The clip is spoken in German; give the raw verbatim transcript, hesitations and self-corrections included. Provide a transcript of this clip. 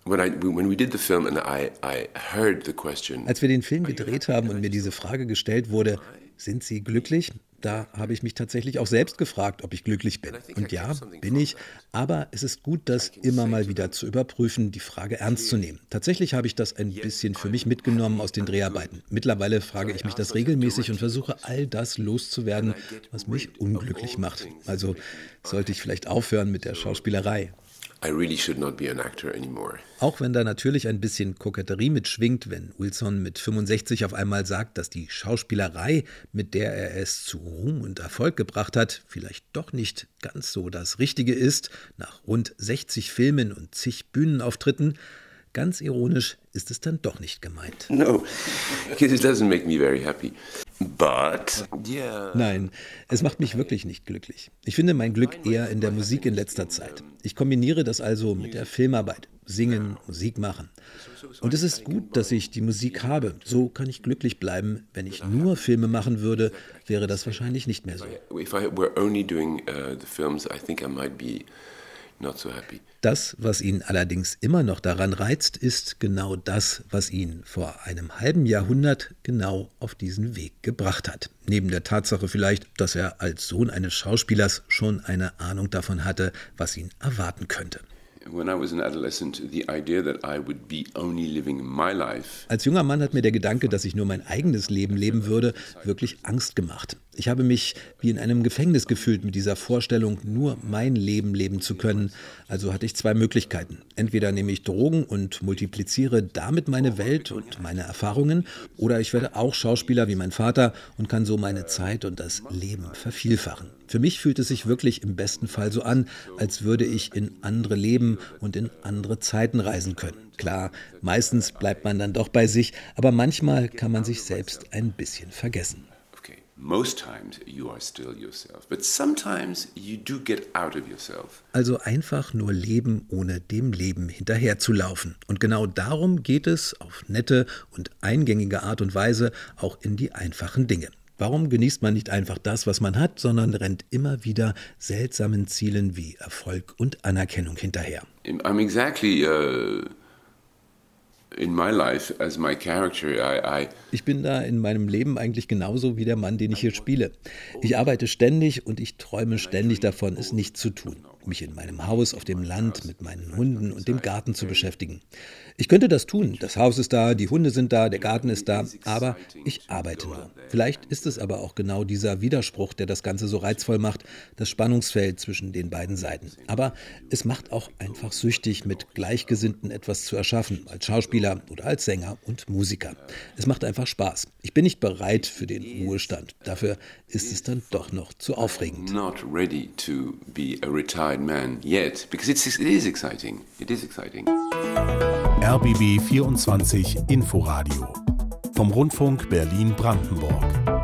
Als wir den Film gedreht haben und mir diese Frage gestellt wurde, sind Sie glücklich? Da habe ich mich tatsächlich auch selbst gefragt, ob ich glücklich bin. Und ja, bin ich. Aber es ist gut, das immer mal wieder zu überprüfen, die Frage ernst zu nehmen. Tatsächlich habe ich das ein bisschen für mich mitgenommen aus den Dreharbeiten. Mittlerweile frage ich mich das regelmäßig und versuche all das loszuwerden, was mich unglücklich macht. Also sollte ich vielleicht aufhören mit der Schauspielerei. I really should not be an actor anymore. Auch wenn da natürlich ein bisschen Koketterie mitschwingt, wenn Wilson mit fünfundsechzig auf einmal sagt, dass die Schauspielerei, mit der er es zu Ruhm und Erfolg gebracht hat, vielleicht doch nicht ganz so das Richtige ist, nach rund sechzig Filmen und zig Bühnenauftritten. Ganz ironisch ist es dann doch nicht gemeint. No, because it doesn't make me very happy. But, yeah. Nein, es macht mich wirklich nicht glücklich. Ich finde mein Glück eher in der Musik in letzter Zeit. Ich kombiniere das also mit der Filmarbeit, Singen, Musik machen. Und es ist gut, dass ich die Musik habe. So kann ich glücklich bleiben. Wenn ich nur Filme machen würde, wäre das wahrscheinlich nicht mehr so. If I were only doing uh, the films, I think I might be not so happy. Das, was ihn allerdings immer noch daran reizt, ist genau das, was ihn vor einem halben Jahrhundert genau auf diesen Weg gebracht hat. Neben der Tatsache vielleicht, dass er als Sohn eines Schauspielers schon eine Ahnung davon hatte, was ihn erwarten könnte. Als junger Mann hat mir der Gedanke, dass ich nur mein eigenes Leben leben würde, wirklich Angst gemacht. Ich habe mich wie in einem Gefängnis gefühlt mit dieser Vorstellung, nur mein Leben leben zu können. Also hatte ich zwei Möglichkeiten. Entweder nehme ich Drogen und multipliziere damit meine Welt und meine Erfahrungen, oder ich werde auch Schauspieler wie mein Vater und kann so meine Zeit und das Leben vervielfachen. Für mich fühlt es sich wirklich im besten Fall so an, als würde ich in andere Leben und in andere Zeiten reisen können. Klar, meistens bleibt man dann doch bei sich, aber manchmal kann man sich selbst ein bisschen vergessen. Most times you are still yourself, but sometimes you do get out of yourself. Also einfach nur leben, ohne dem Leben hinterherzulaufen. Und genau darum geht es auf nette und eingängige Art und Weise auch in die einfachen Dinge. Warum genießt man nicht einfach das, was man hat, sondern rennt immer wieder seltsamen Zielen wie Erfolg und Anerkennung hinterher? I'm exactly uh In my life, as my character, I, I ich bin da in meinem Leben eigentlich genauso wie der Mann, den ich hier spiele. Ich arbeite ständig und ich träume ständig davon, es nicht zu tun. Mich in meinem Haus auf dem Land mit meinen Hunden und dem Garten zu beschäftigen. Ich könnte das tun. Das Haus ist da, die Hunde sind da, der Garten ist da, aber ich arbeite nur. Vielleicht ist es aber auch genau dieser Widerspruch, der das Ganze so reizvoll macht, das Spannungsfeld zwischen den beiden Seiten. Aber es macht auch einfach süchtig, mit Gleichgesinnten etwas zu erschaffen, als Schauspieler oder als Sänger und Musiker. Es macht einfach Spaß. Ich bin nicht bereit für den Ruhestand. Dafür ist es dann doch noch zu aufregend. Not ready to be a retired man yet, because it's, it is exciting. It is exciting. R B B vierundzwanzig Inforadio vom Rundfunk Berlin-Brandenburg.